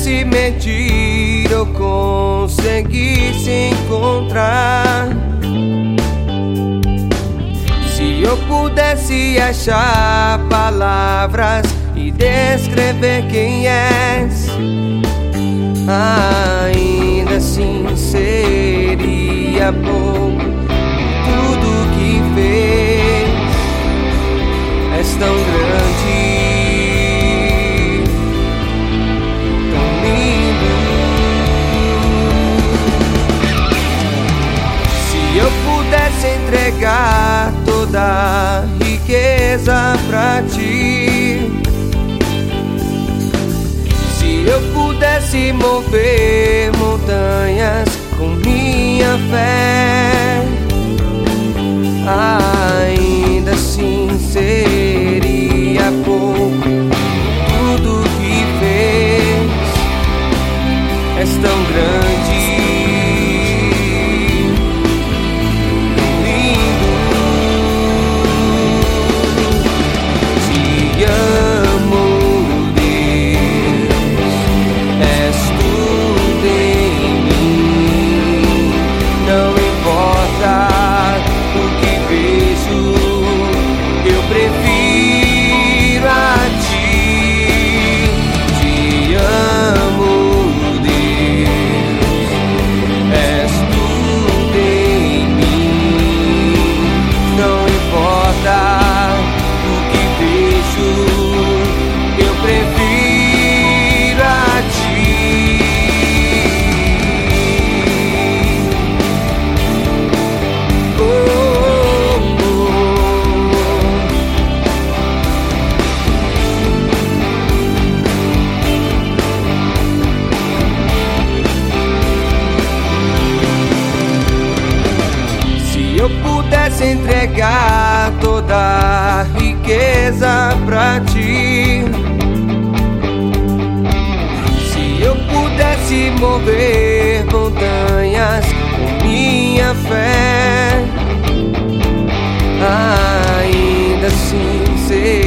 pudesse medir ou conseguisse encontrar, se eu pudesse achar palavras e descrever quem és, ainda assim seria pouco. Tudo que fez és tão grande, tão lindo. Se eu pudesse entregar toda a riqueza pra ti, se eu pudesse mover montanhas com minha fé, ainda assim seria pouco. Tudo que fez és tão grande, tão lindo. Te amo, Deus, és tudo em mim. Não importa o que vejo, eu prefiro a ti. Te amo, Deus, és tudo em mim. Não importa o que vejo, eu prefiro a ti. Se eu pudesse entregar toda a riqueza pra ti, se eu pudesse mover montanhas com minha fé, ainda assim seria